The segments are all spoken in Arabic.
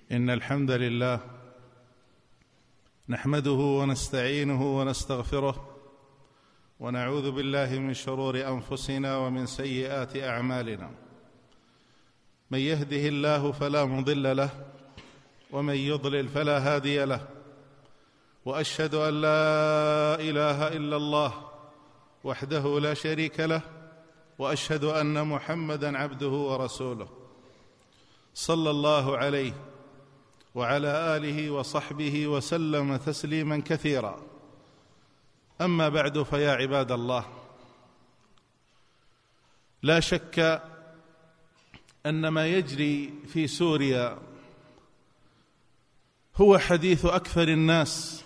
إن الحمد لله نحمده ونستعينه ونستغفره ونعوذ بالله من شرور أنفسنا ومن سيئات أعمالنا. من يهده الله فلا مضل له ومن يضلل فلا هادي له، وأشهد أن لا إله إلا الله وحده لا شريك له، وأشهد أن محمدًا عبده ورسوله، صلى الله عليه وعلى آله وصحبه وسلم تسليماً كثيرا. أما بعد، فيا عباد الله، لا شك أن ما يجري في سوريا هو حديث أكثر الناس،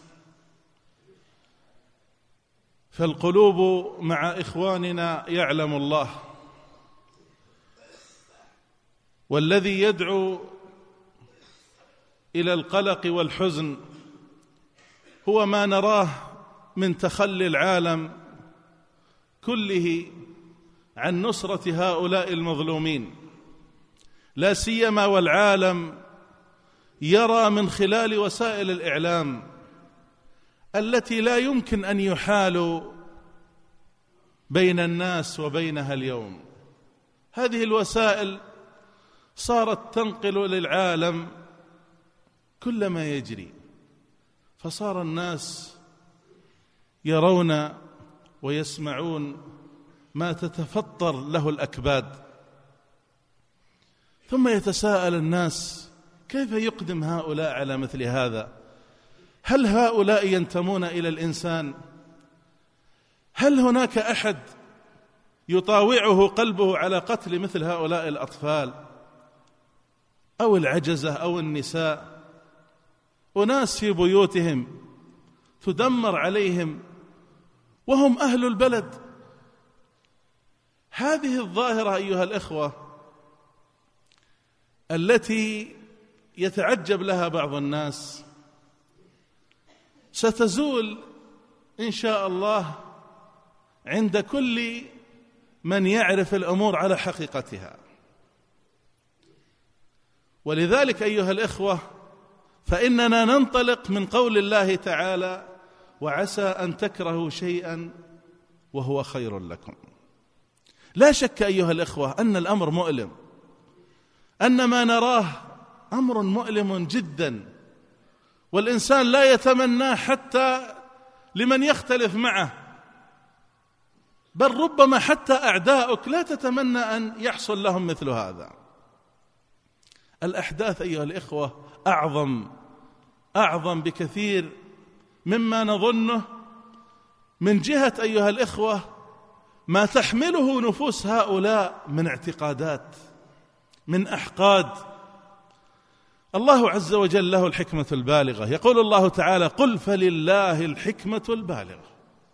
فالقلوب مع إخواننا يعلم الله، والذي يدعو إلى القلق والحزن هو ما نراه من تخلي العالم كله عن نصرة هؤلاء المظلومين، لا سيما والعالم يرى من خلال وسائل الإعلام التي لا يمكن أن يحال بين الناس وبينها اليوم. هذه الوسائل صارت تنقل للعالم كل ما يجري، فصار الناس يرون ويسمعون ما تتفطر له الأكباد، ثم يتساءل الناس: كيف يقدم هؤلاء على مثل هذا؟ هل هؤلاء ينتمون إلى الإنسان؟ هل هناك أحد يطاوعه قلبه على قتل مثل هؤلاء الأطفال أو العجزة أو النساء؟ أناس في بيوتهم تدمر عليهم وهم أهل البلد. هذه الظاهرة أيها الإخوة التي يتعجب لها بعض الناس ستزول إن شاء الله عند كل من يعرف الأمور على حقيقتها. ولذلك أيها الإخوة، فإننا ننطلق من قول الله تعالى: وعسى أن تكرهوا شيئا وهو خير لكم. لا شك أيها الإخوة أن الأمر مؤلم، أن ما نراه أمر مؤلم جدا، والإنسان لا يتمناه حتى لمن يختلف معه، بل ربما حتى أعداؤك لا تتمنى أن يحصل لهم مثل هذا. الأحداث أيها الإخوة أعظم بكثير مما نظنه، من جهة أيها الإخوة ما تحمله نفوس هؤلاء من اعتقادات، من أحقاد. الله عز وجل له الحكمة البالغة، يقول الله تعالى: قل فلله الحكمة البالغة.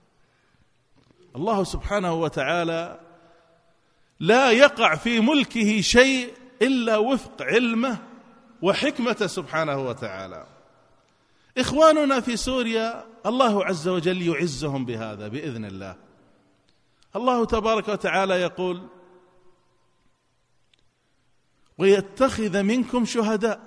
الله سبحانه وتعالى لا يقع في ملكه شيء إلا وفق علمه وحكمته سبحانه وتعالى. إخواننا في سوريا الله عز وجل يعزهم بهذا بإذن الله. الله تبارك وتعالى يقول: ويتخذ منكم شهداء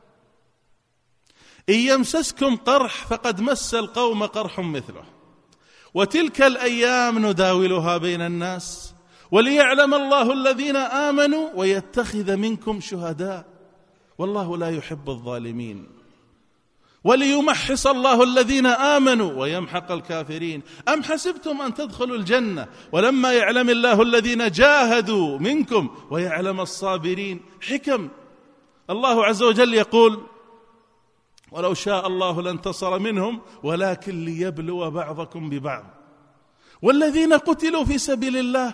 إن يمسسكم قرح فقد مس القوم قرح مثله وتلك الأيام نداولها بين الناس وليعلم الله الذين آمنوا ويتخذ منكم شهداء والله لا يحب الظالمين وليمحص الله الذين آمنوا ويمحق الكافرين. أم حسبتم أن تدخلوا الجنة ولما يعلم الله الذين جاهدوا منكم ويعلم الصابرين. حكم. الله عز وجل يقول: ولو شاء الله لانتصر منهم ولكن ليبلو بعضكم ببعض والذين قتلوا في سبيل الله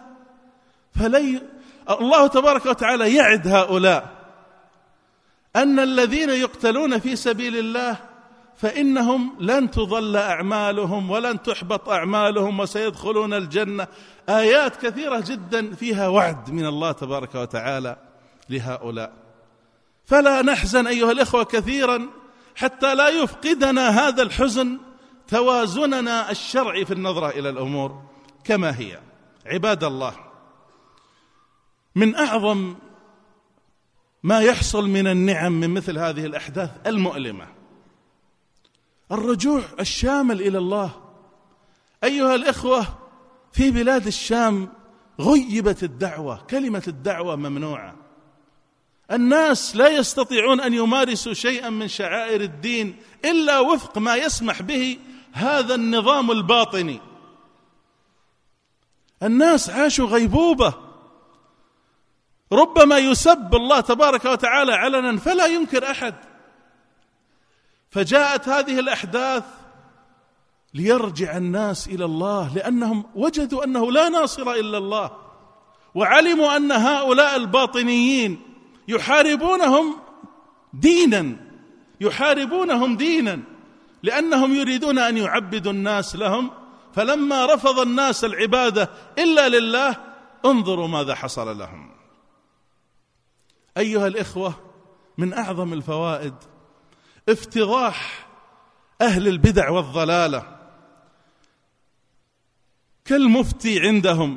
الله تبارك وتعالى يعد هؤلاء أن الذين يقتلون في سبيل الله فإنهم لن تضل أعمالهم ولن تحبط أعمالهم وسيدخلون الجنة. آيات كثيرة جدا فيها وعد من الله تبارك وتعالى لهؤلاء. فلا نحزن أيها الإخوة كثيرا حتى لا يفقدنا هذا الحزن توازننا الشرعي في النظرة إلى الأمور كما هي. عباد الله، من أعظم ما يحصل من النعم من مثل هذه الأحداث المؤلمة. الرجوع الشامل إلى الله. أيها الإخوة، في بلاد الشام غيبت الدعوة، كلمة الدعوة ممنوعة. الناس لا يستطيعون أن يمارسوا شيئا من شعائر الدين إلا وفق ما يسمح به هذا النظام الباطني. الناس عاشوا غيبوبة، ربما يسب الله تبارك وتعالى علنا فلا ينكر أحد. فجاءت هذه الأحداث ليرجع الناس إلى الله، لأنهم وجدوا أنه لا ناصر إلا الله، وعلموا أن هؤلاء الباطنيين يحاربونهم دينا لأنهم يريدون أن يعبدوا الناس لهم. فلما رفض الناس العبادة إلا لله انظروا ماذا حصل لهم. أيها الإخوة، من أعظم الفوائد افتضاح أهل البدع والضلالة كالمفتي عندهم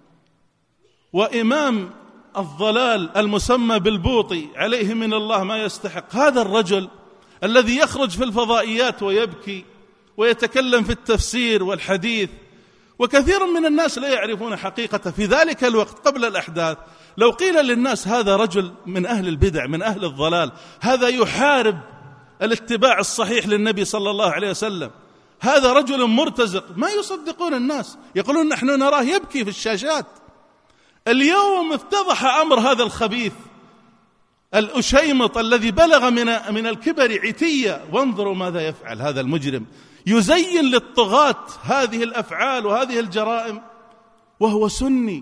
وإمام الضلال المسمى بالبوطي عليه من الله ما يستحق. هذا الرجل الذي يخرج في الفضائيات ويبكي ويتكلم في التفسير والحديث، وكثير من الناس لا يعرفون حقيقته. في ذلك الوقت قبل الأحداث لو قيل للناس هذا رجل من أهل البدع من أهل الضلال، هذا يحارب الاتباع الصحيح للنبي صلى الله عليه وسلم، هذا رجل مرتزق، ما يصدقون الناس، يقولون نحن نراه يبكي في الشاشات. اليوم افتضح أمر هذا الخبيث الأشيمط الذي بلغ من الكبر عتية. وانظروا ماذا يفعل هذا المجرم، يزين للطغاة هذه الأفعال وهذه الجرائم وهو سني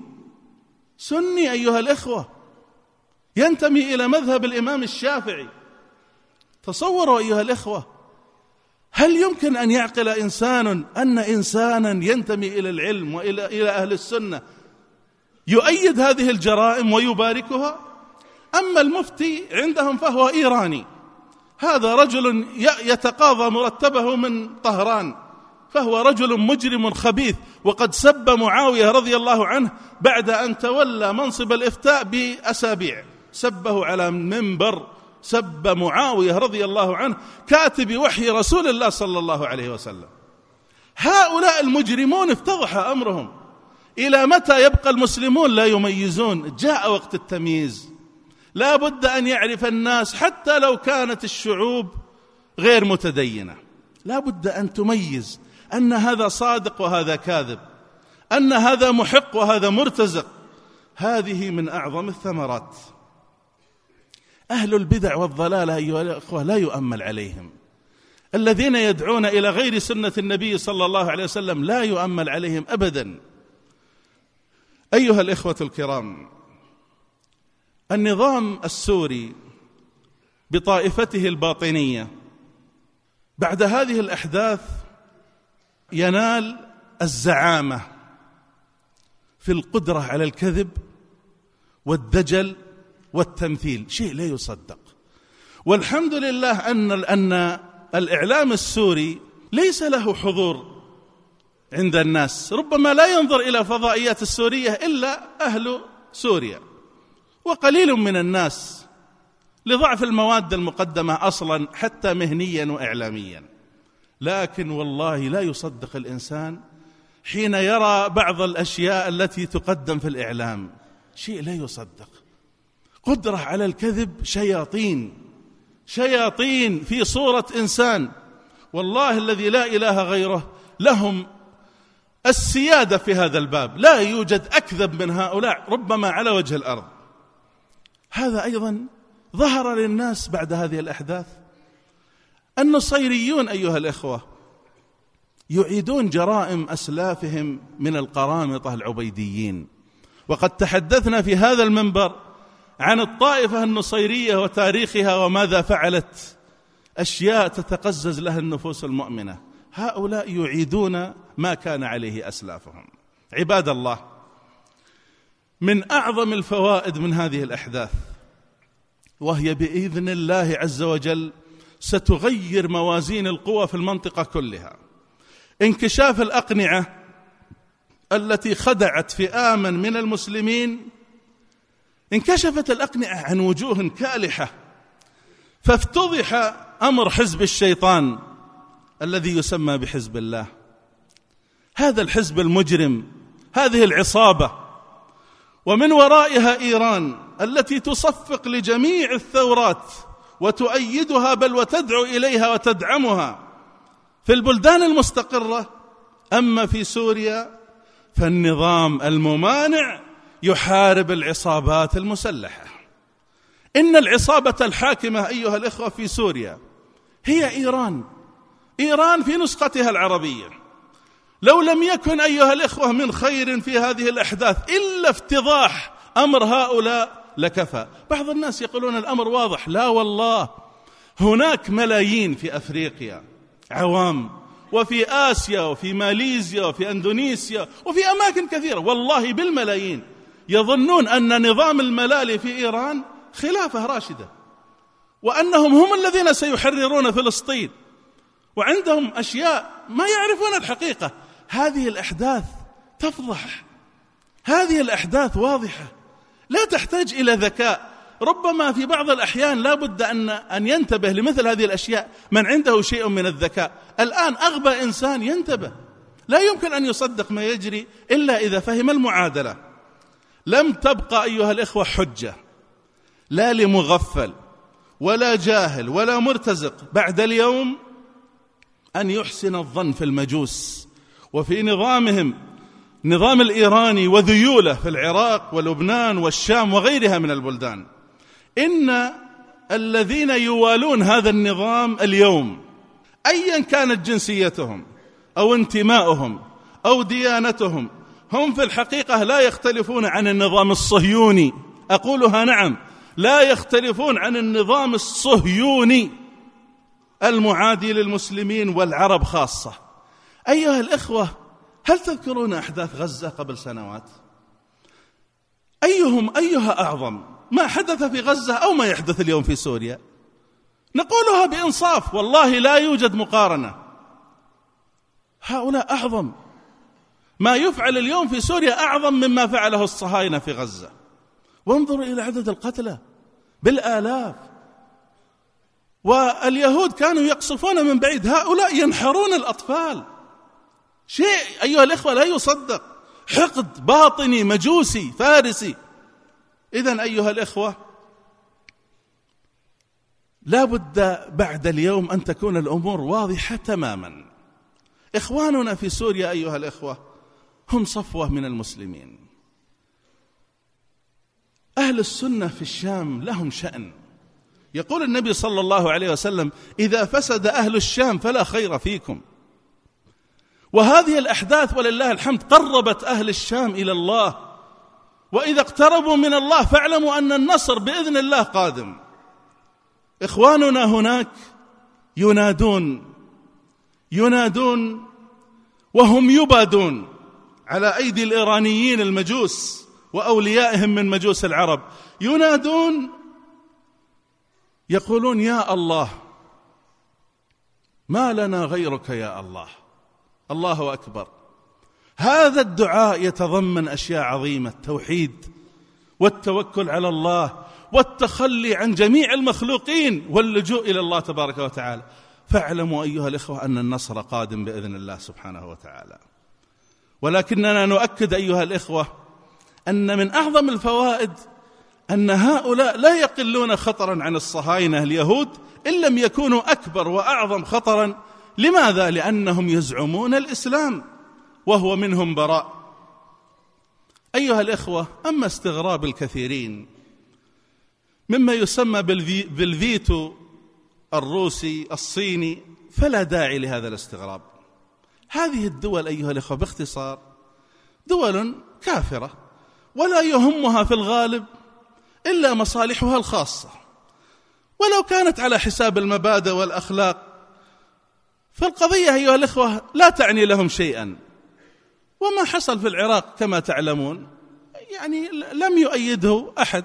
أيها الإخوة، ينتمي إلى مذهب الإمام الشافعي. تصوروا أيها الإخوة، هل يمكن أن يعقل إنسان أن إنسانا ينتمي إلى العلم وإلى أهل السنة يؤيد هذه الجرائم ويباركها؟ أما المفتي عندهم فهو إيراني، هذا رجل يتقاضى مرتبه من طهران، فهو رجل مجرم خبيث، وقد سب معاوية رضي الله عنه بعد أن تولى منصب الإفتاء بأسابيع، سبه على منبر، سب معاوية رضي الله عنه كاتب وحي رسول الله صلى الله عليه وسلم. هؤلاء المجرمون افتضح أمرهم. إلى متى يبقى المسلمون لا يميزون؟ جاء وقت التمييز، لا بد أن يعرف الناس حتى لو كانت الشعوب غير متدينة، لا بد أن تميز أن هذا صادق وهذا كاذب، أن هذا محق وهذا مرتزق. هذه من أعظم الثمرات. أهل البدع والضلالة أيها الأخوة لا يؤمل عليهم، الذين يدعون إلى غير سنة النبي صلى الله عليه وسلم لا يؤمل عليهم أبدا. أيها الإخوة الكرام، النظام السوري بطائفته الباطنية بعد هذه الأحداث ينال الزعامة في القدرة على الكذب والدجل والتمثيل، شيء لا يصدق. والحمد لله أن الإعلام السوري ليس له حضور عند الناس، ربما لا ينظر إلى فضائيات السورية إلا أهل سوريا وقليل من الناس لضعف المواد المقدمة أصلا حتى مهنيا وإعلاميا. لكن والله لا يصدق الإنسان حين يرى بعض الأشياء التي تقدم في الإعلام، شيء لا يصدق. قدرة على الكذب، شياطين في صورة إنسان، والله الذي لا إله غيره لهم السيادة في هذا الباب، لا يوجد أكذب من هؤلاء ربما على وجه الأرض. هذا أيضا ظهر للناس بعد هذه الأحداث. النصيريون أيها الإخوة يعيدون جرائم أسلافهم من القرامطة العبيديين، وقد تحدثنا في هذا المنبر عن الطائفة النصيرية وتاريخها وماذا فعلت، أشياء تتقزز لها النفوس المؤمنة. هؤلاء يعيدون ما كان عليه أسلافهم. عباد الله، من أعظم الفوائد من هذه الأحداث، وهي بإذن الله عز وجل ستغير موازين القوى في المنطقة كلها، انكشاف الأقنعة التي خدعت فئاما من المسلمين انكشفت الأقنعة عن وجوه كالحة، فافتضح أمر حزب الشيطان الذي يسمى بحزب الله. هذا الحزب المجرم، هذه العصابة، ومن ورائها إيران التي تصفق لجميع الثورات وتؤيدها بل وتدعو إليها وتدعمها في البلدان المستقرة. أما في سوريا فالنظام الممانع يحارب العصابات المسلحة. إن العصابة الحاكمة أيها الإخوة في سوريا هي إيران. إيران في نسختها العربية. لو لم يكن أيها الإخوة من خير في هذه الأحداث إلا افتضاح أمر هؤلاء لكفى. بعض الناس يقولون الأمر واضح. لا والله، هناك ملايين في أفريقيا عوام، وفي آسيا وفي ماليزيا وفي أندونيسيا وفي أماكن كثيرة والله بالملايين يظنون أن نظام الملالي في إيران خلافة راشدة، وأنهم هم الذين سيحررون فلسطين، وعندهم أشياء ما يعرفون الحقيقة. هذه الأحداث تفضح، هذه الأحداث واضحة، لا تحتاج إلى ذكاء. ربما في بعض الأحيان لا بد أن ينتبه لمثل هذه الأشياء من عنده شيء من الذكاء. الآن أغبى إنسان ينتبه، لا يمكن أن يصدق ما يجري إلا إذا فهم المعادلة. لم تبقى أيها الإخوة حجة لا لمغفل ولا جاهل ولا مرتزق بعد اليوم أن يحسن الظن في المجوس وفي نظامهم، نظام الإيراني وذيوله في العراق ولبنان والشام وغيرها من البلدان. إن الذين يوالون هذا النظام اليوم أيا كانت جنسيتهم أو انتماؤهم أو ديانتهم، هم في الحقيقة لا يختلفون عن النظام الصهيوني. أقولها نعم، لا يختلفون عن النظام الصهيوني المعادي للمسلمين والعرب خاصة. أيها الإخوة، هل تذكرون أحداث غزة قبل سنوات؟ أيها أعظم، ما حدث في غزة أو ما يحدث اليوم في سوريا؟ نقولها بإنصاف، والله لا يوجد مقارنة. هؤلاء أعظم، ما يفعل اليوم في سوريا أعظم مما فعله الصهاينة في غزة. وانظروا إلى عدد القتلى بالآلاف، واليهود كانوا يقصفون من بعيد، هؤلاء ينحرون الأطفال. شيء أيها الإخوة لا يصدق، حقد باطني مجوسي فارسي. إذن أيها الإخوة، لا بد بعد اليوم أن تكون الأمور واضحة تماما. إخواننا في سوريا أيها الإخوة هم صفوة من المسلمين. أهل السنة في الشام لهم شأن. يقول النبي صلى الله عليه وسلم: إذا فسد أهل الشام فلا خير فيكم. وهذه الأحداث ولله الحمد قربت أهل الشام إلى الله، وإذا اقتربوا من الله فاعلموا أن النصر بإذن الله قادم. إخواننا هناك ينادون وهم يبادون على أيدي الإيرانيين المجوس وأوليائهم من مجوس العرب، ينادون يقولون: يا الله، ما لنا غيرك يا الله. الله أكبر. هذا الدعاء يتضمن أشياء عظيمة: التوحيد والتوكل على الله والتخلي عن جميع المخلوقين واللجوء إلى الله تبارك وتعالى. فاعلموا أيها الإخوة أن النصر قادم بإذن الله سبحانه وتعالى. ولكننا نؤكد أيها الإخوة أن من أعظم الفوائد أن هؤلاء لا يقلون خطرا عن الصهاينة اليهود إن لم يكونوا أكبر وأعظم خطرا. لماذا؟ لأنهم يزعمون الإسلام وهو منهم براء. أيها الإخوة، أما استغراب الكثيرين مما يسمى بالفيتو الروسي الصيني فلا داعي لهذا الاستغراب. هذه الدول أيها الإخوة باختصار دول كافرة ولا يهمها في الغالب إلا مصالحها الخاصة، ولو كانت على حساب المبادئ والأخلاق فالقضية أيها الإخوة لا تعني لهم شيئا. وما حصل في العراق كما تعلمون يعني لم يؤيده أحد،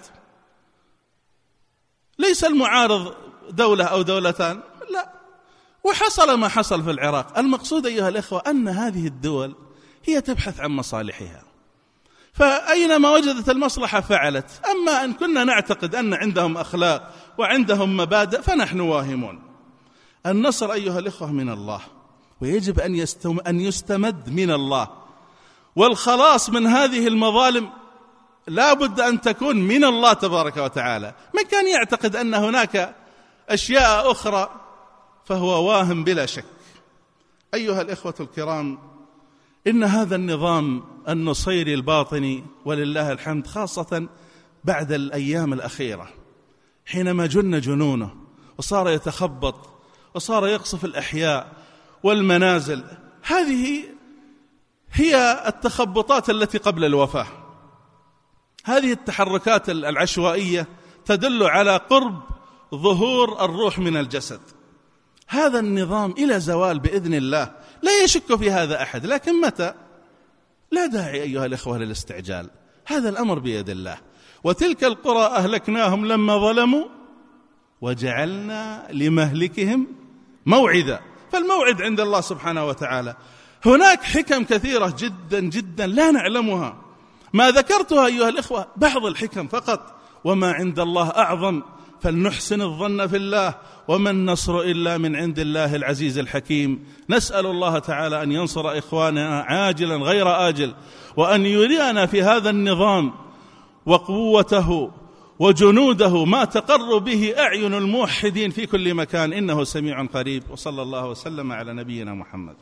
ليس المعارض دولة أو دولتان، لا، وحصل ما حصل في العراق. المقصود أيها الإخوة أن هذه الدول هي تبحث عن مصالحها، فأينما وجدت المصلحة فعلت. أما أن كنا نعتقد أن عندهم أخلاق وعندهم مبادئ فنحن واهمون. النصر أيها الإخوة من الله، ويجب أن يستمد من الله، والخلاص من هذه المظالم لا بد أن تكون من الله تبارك وتعالى. من كان يعتقد أن هناك أشياء أخرى فهو واهم بلا شك. أيها الإخوة الكرام، إن هذا النظام النصيري الباطني ولله الحمد، خاصة بعد الأيام الأخيرة حينما جن جنونه وصار يتخبط وصار يقصف الأحياء والمنازل، هذه هي التخبطات التي قبل الوفاة. هذه التحركات العشوائية تدل على قرب ظهور الروح من الجسد. هذا النظام إلى زوال بإذن الله، لا يشك في هذا أحد، لكن متى؟ لا داعي أيها الإخوة للاستعجال، هذا الأمر بيد الله. وتلك القرى أهلكناهم لما ظلموا وجعلنا لمهلكهم موعدا. فالموعد عند الله سبحانه وتعالى. هناك حكم كثيرة جدا جدا لا نعلمها، ما ذكرتها أيها الإخوة بعض الحكم فقط، وما عند الله أعظم. فلنحسن الظن في الله، وما النصر إلا من عند الله العزيز الحكيم. نسأل الله تعالى أن ينصر إخواننا عاجلا غير آجل، وأن يرينا في هذا النظام وقوته وجنوده ما تقر به أعين الموحدين في كل مكان، إنه سميع قريب. وصلى الله وسلم على نبينا محمد.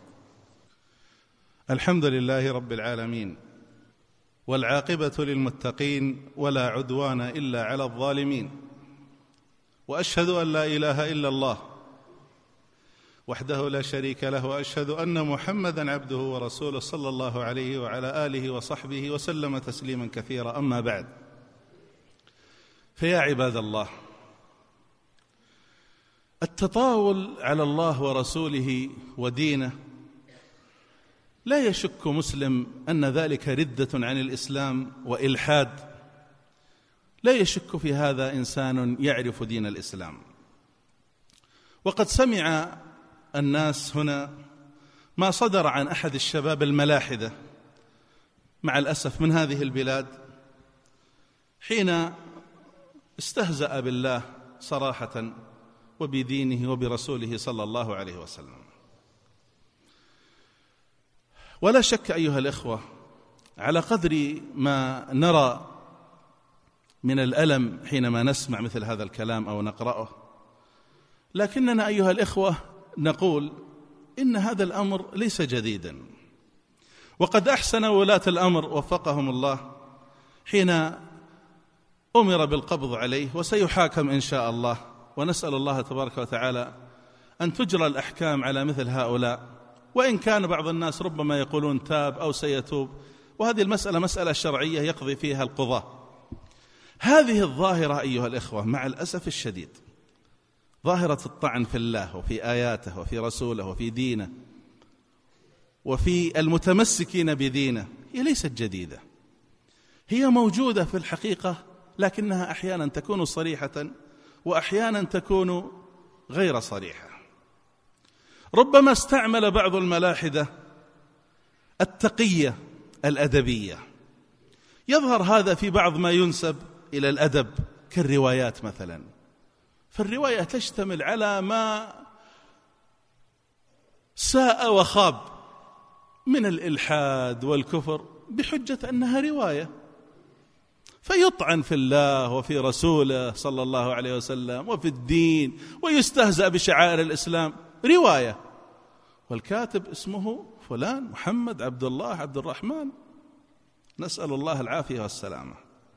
الحمد لله رب العالمين، والعاقبة للمتقين، ولا عدوان إلا على الظالمين. وأشهد أن لا إله إلا الله وحده لا شريك له، وأشهد أن محمدًا عبده ورسوله صلى الله عليه وعلى آله وصحبه وسلم تسليما كثيرا. أما بعد، فيا عباد الله، التطاول على الله ورسوله ودينه لا يشك مسلم أن ذلك ردة عن الإسلام وإلحاد. لا يشك في هذا إنسان يعرف دين الإسلام. وقد سمع الناس هنا ما صدر عن أحد الشباب الملاحدة مع الأسف من هذه البلاد، حين استهزأ بالله صراحة وبدينه وبرسوله صلى الله عليه وسلم. ولا شك أيها الإخوة، على قدر ما نرى من الألم حينما نسمع مثل هذا الكلام أو نقرأه، لكننا أيها الإخوة نقول إن هذا الأمر ليس جديدا. وقد أحسن ولاة الأمر وفقهم الله حين أمر بالقبض عليه، وسيحاكم إن شاء الله. ونسأل الله تبارك وتعالى أن تجرى الأحكام على مثل هؤلاء، وإن كان بعض الناس ربما يقولون تاب أو سيتوب، وهذه المسألة مسألة شرعية يقضي فيها القضاة. هذه الظاهرة أيها الإخوة مع الأسف الشديد، ظاهرة الطعن في الله وفي آياته وفي رسوله وفي دينه وفي المتمسكين بدينه، هي ليست جديدة، هي موجودة في الحقيقة، لكنها أحيانا تكون صريحة وأحيانا تكون غير صريحة. ربما استعمل بعض الملاحدة التقية الأدبية، يظهر هذا في بعض ما ينسب إلى الأدب كالروايات مثلا. فالرواية تشتمل على ما ساء وخاب من الإلحاد والكفر بحجة أنها رواية، فيطعن في الله وفي رسوله صلى الله عليه وسلم وفي الدين، ويستهزأ بشعائر الإسلام. رواية، والكاتب اسمه فلان محمد عبد الله عبد الرحمن، نسأل الله العافية والسلامة.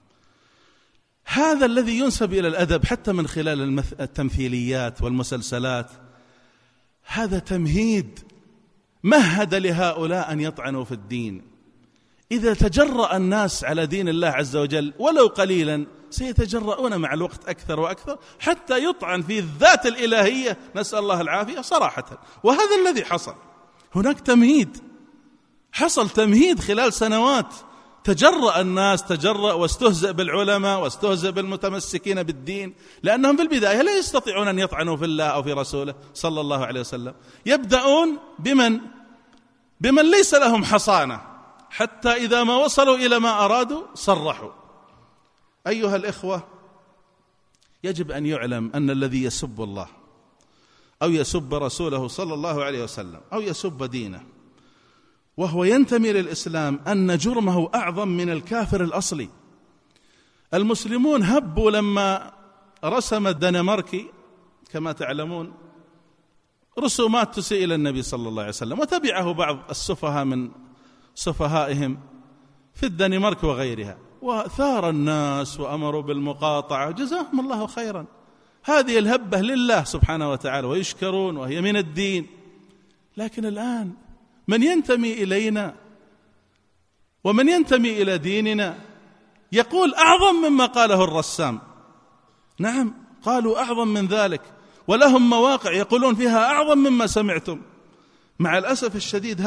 هذا الذي ينسب إلى الأدب حتى من خلال التمثيليات والمسلسلات، هذا تمهيد مهد لهؤلاء أن يطعنوا في الدين. إذا تجرأ الناس على دين الله عز وجل ولو قليلا، سيتجرؤون مع الوقت أكثر وأكثر حتى يطعن في الذات الإلهية، نسأل الله العافية صراحة. وهذا الذي حصل، هناك تمهيد، حصل تمهيد خلال سنوات. تجرأ الناس، تجرأ واستهزأ بالعلماء واستهزأ بالمتمسكين بالدين، لأنهم في البداية لا يستطيعون أن يطعنوا في الله أو في رسوله صلى الله عليه وسلم. يبدأون بمن ليس لهم حصانة، حتى إذا ما وصلوا إلى ما أرادوا صرحوا. أيها الإخوة، يجب أن يعلم أن الذي يسب الله أو يسب رسوله صلى الله عليه وسلم أو يسب دينه وهو ينتمي للإسلام أن جرمه أعظم من الكافر الأصلي. المسلمون هبوا لما رسم الدنماركي كما تعلمون رسومات تسيء إلى النبي صلى الله عليه وسلم، وتبعه بعض السفهاء من سفهائهم في الدنمارك وغيرها، وثار الناس وأمروا بالمقاطعة، جزاهم الله خيرا. هذه الهبة لله سبحانه وتعالى ويشكرون وهي من الدين. لكن الآن من ينتمي إلينا ومن ينتمي إلى ديننا يقول أعظم مما قاله الرسام. نعم، قالوا أعظم من ذلك، ولهم مواقع يقولون فيها أعظم مما سمعتم. مع الأسف الشديد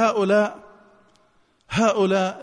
هؤلاء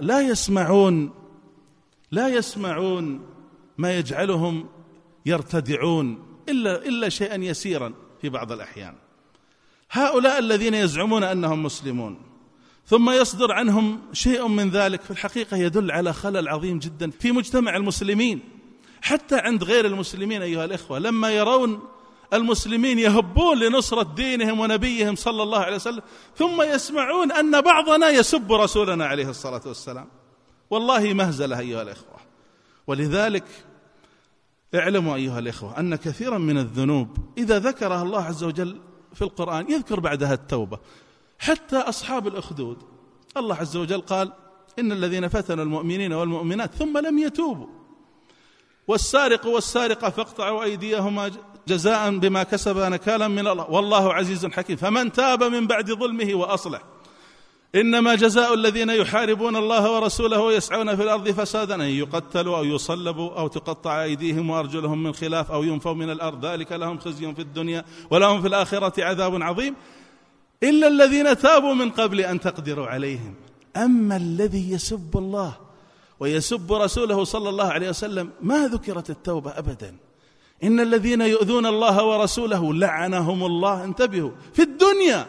لا يسمعون ما يجعلهم يرتدعون إلا شيئا يسيرا في بعض الأحيان. هؤلاء الذين يزعمون أنهم مسلمون ثم يصدر عنهم شيء من ذلك في الحقيقة يدل على خلل عظيم جدا في مجتمع المسلمين، حتى عند غير المسلمين. أيها الإخوة، لما يرون المسلمين يهبون لنصرة دينهم ونبيهم صلى الله عليه وسلم ثم يسمعون أن بعضنا يسب رسولنا عليه الصلاة والسلام، والله مهزلة أيها الإخوة. ولذلك اعلموا أيها الإخوة أن كثيرا من الذنوب إذا ذكرها الله عز وجل في القرآن يذكر بعدها التوبة. حتى أصحاب الأخدود الله عز وجل قال إن الذين فتنوا المؤمنين والمؤمنات ثم لم يتوبوا والسارق والسارقة فاقطعوا أيديهما جزاء بما كسبا نكالا من الله والله عزيز حكيم فمن تاب من بعد ظلمه وأصلح إنما جزاء الذين يحاربون الله ورسوله ويسعون في الأرض فسادا أن يقتلوا أو يصلبوا أو تقطع أيديهم وأرجلهم من خلاف أو ينفوا من الأرض ذلك لهم خزي في الدنيا ولهم في الآخرة عذاب عظيم إلا الذين تابوا من قبل أن تقدروا عليهم. أما الذي يسب الله ويسب رسوله صلى الله عليه وسلم ما ذكرت التوبة أبدا. إن الذين يؤذون الله ورسوله لعنهم الله، انتبهوا، في الدنيا،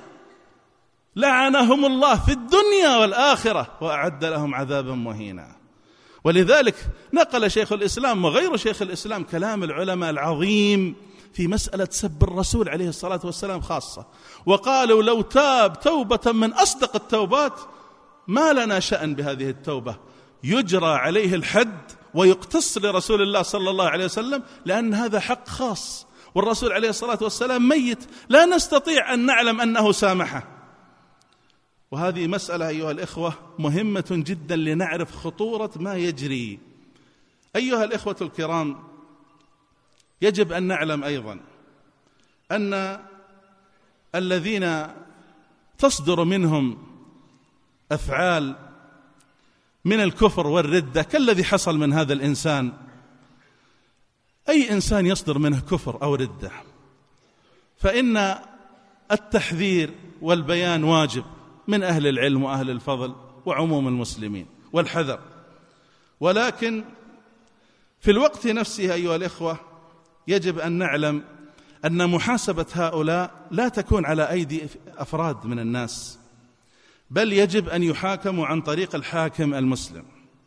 لعنهم الله في الدنيا والآخرة وأعد لهم عذابا مهينا. ولذلك نقل شيخ الإسلام وغير شيخ الإسلام كلام العلماء العظيم في مسألة سب الرسول عليه الصلاة والسلام خاصة، وقالوا لو تاب توبة من أصدق التوبات ما لنا شأن بهذه التوبة، يجرى عليه الحد ويقتص لرسول الله صلى الله عليه وسلم، لأن هذا حق خاص، والرسول عليه الصلاة والسلام ميت لا نستطيع أن نعلم أنه سامحه. وهذه مسألة أيها الإخوة مهمة جدا لنعرف خطورة ما يجري. أيها الإخوة الكرام، يجب أن نعلم أيضا أن الذين تصدر منهم أفعال من الكفر والردة كالذي حصل من هذا الإنسان، أي إنسان يصدر منه كفر أو ردة فإن التحذير والبيان واجب من أهل العلم وأهل الفضل وعموم المسلمين والحذر. ولكن في الوقت نفسه أيها الإخوة يجب أن نعلم أن محاسبة هؤلاء لا تكون على أيدي أفراد من الناس، بل يجب أن يحاكموا عن طريق الحاكم المسلم،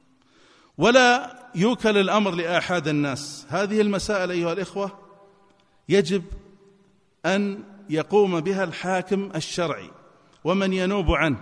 ولا يوكل الأمر لآحاد الناس. هذه المسائل أيها الإخوة يجب أن يقوم بها الحاكم الشرعي ومن ينوب عنه.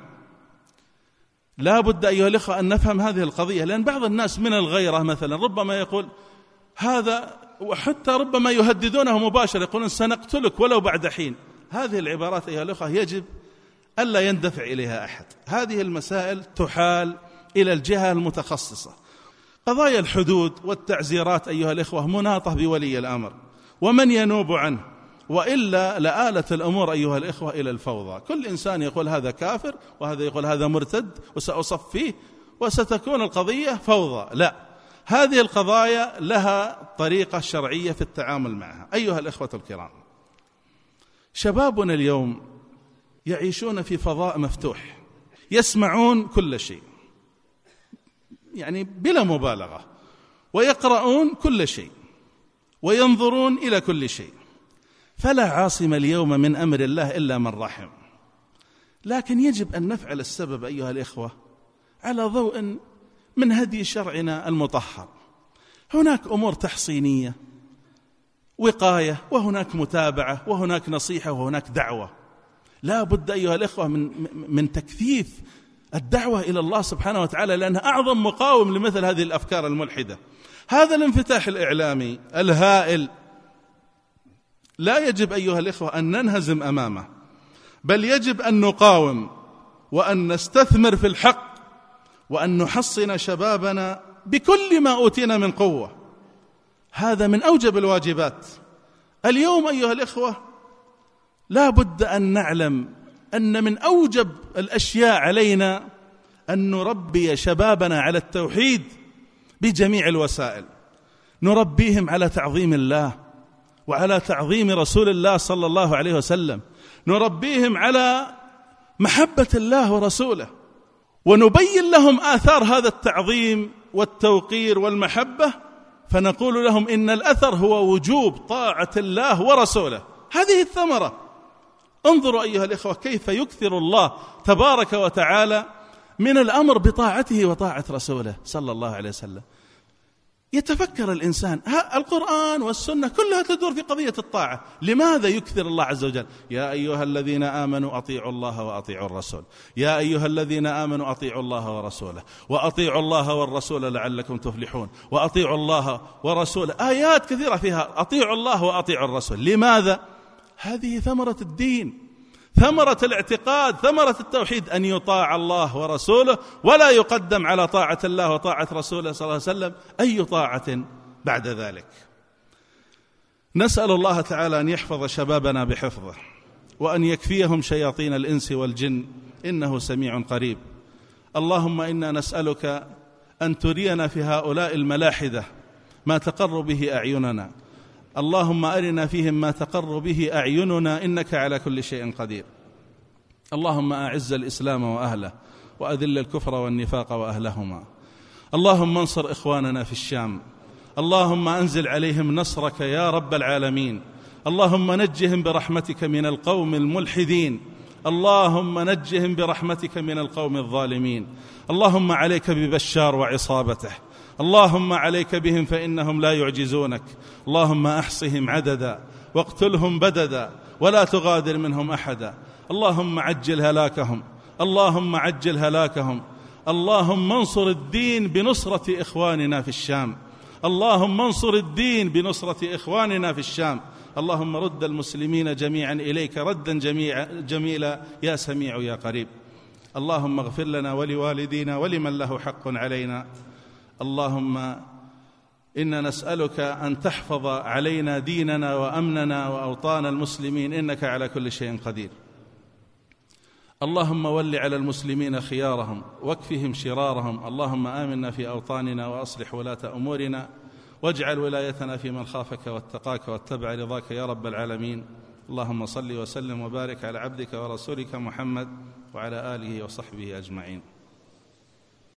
لا بد أيها الإخوة أن نفهم هذه القضية، لأن بعض الناس من الغيرة مثلا ربما يقول هذا، وحتى ربما يهددونه مباشرة يقولون سنقتلك ولو بعد حين. هذه العبارات أيها الأخوة يجب ألا يندفع إليها أحد. هذه المسائل تحال إلى الجهة المتخصصة. قضايا الحدود والتعزيرات أيها الإخوة مناطة بولي الأمر ومن ينوب عنه، وإلا لآلت الأمور أيها الإخوة إلى الفوضى. كل إنسان يقول هذا كافر وهذا يقول هذا مرتد وسأصف فيه وستكون القضية فوضى. لا، هذه القضايا لها طريقة شرعية في التعامل معها. أيها الإخوة الكرام، شبابنا اليوم يعيشون في فضاء مفتوح، يسمعون كل شيء يعني بلا مبالغة، ويقرؤون كل شيء وينظرون إلى كل شيء، فلا عاصم اليوم من أمر الله إلا من رحم. لكن يجب أن نفعل السبب أيها الإخوة على ضوء من هدي شرعنا المطهر. هناك أمور تحصينية، وقاية، وهناك متابعة، وهناك نصيحة، وهناك دعوة. لا بد أيها الإخوة من تكثيف الدعوة إلى الله سبحانه وتعالى، لأنها أعظم مقاوم لمثل هذه الأفكار الملحدة. هذا الانفتاح الإعلامي الهائل لا يجب أيها الإخوة أن ننهزم أمامه، بل يجب أن نقاوم وأن نستثمر في الحق، وأن نحصن شبابنا بكل ما أوتينا من قوة. هذا من أوجب الواجبات. اليوم أيها الإخوة لا بد أن نعلم أن من أوجب الأشياء علينا أن نربي شبابنا على التوحيد بجميع الوسائل، نربيهم على تعظيم الله وعلى تعظيم رسول الله صلى الله عليه وسلم، نربيهم على محبة الله ورسوله، ونبين لهم آثار هذا التعظيم والتوقير والمحبة، فنقول لهم إن الأثر هو وجوب طاعة الله ورسوله. هذه الثمرة. انظروا أيها الإخوة كيف يكثر الله تبارك وتعالى من الأمر بطاعته وطاعة رسوله صلى الله عليه وسلم. يتفكر الإنسان، القرآن والسنة كلها تدور في قضية الطاعة. لماذا يكثر الله عز وجل؟ يا أيها الذين آمنوا أطيعوا الله وأطيعوا الرسول، يا أيها الذين آمنوا أطيعوا الله ورسوله، وأطيعوا الله والرسول لعلكم تفلحون، وأطيعوا الله ورسوله. آيات كثيرة فيها أطيعوا الله وأطيعوا الرسول. لماذا؟ هذه ثمرة الدين، ثمرة الاعتقاد، ثمرة التوحيد، أن يطاع الله ورسوله، ولا يقدم على طاعة الله وطاعة رسوله صلى الله عليه وسلم أي طاعة بعد ذلك. نسأل الله تعالى أن يحفظ شبابنا بحفظه، وأن يكفيهم شياطين الإنس والجن، إنه سميع قريب. اللهم إنا نسألك أن ترينا في هؤلاء الملاحدة ما تقر به أعيننا، اللهم أرنا فيهم ما تقر به أعيننا، إنك على كل شيء قدير. اللهم أعز الإسلام وأهله، وأذل الكفر والنفاق وأهلهما. اللهم انصر إخواننا في الشام، اللهم أنزل عليهم نصرك يا رب العالمين. اللهم نجهم برحمتك من القوم الملحدين، اللهم نجهم برحمتك من القوم الظالمين. اللهم عليك ببشار وعصابته، اللهم عليك بهم فإنهم لا يعجزونك. اللهم أحصهم عددا واقتلهم بددا ولا تغادر منهم أحدا. اللهم عجل هلاكهم، اللهم عجل هلاكهم. اللهم انصر الدين بنصرة إخواننا في الشام، اللهم انصر الدين بنصرة إخواننا في الشام. اللهم رد المسلمين جميعا إليك ردا جميلا يا سميع يا قريب. اللهم اغفر لنا ولوالدينا ولمن له حق علينا. اللهم إنا نسألك أن تحفظ علينا ديننا وأمننا وأوطان المسلمين، إنك على كل شيء قدير. اللهم ول على المسلمين خيارهم واكفهم شرارهم. اللهم آمنا في أوطاننا وأصلح ولاة أمورنا، واجعل ولايتنا في من خافك واتقاك واتبع رضاك يا رب العالمين. اللهم صل وسلم وبارك على عبدك ورسولك محمد وعلى آله وصحبه أجمعين.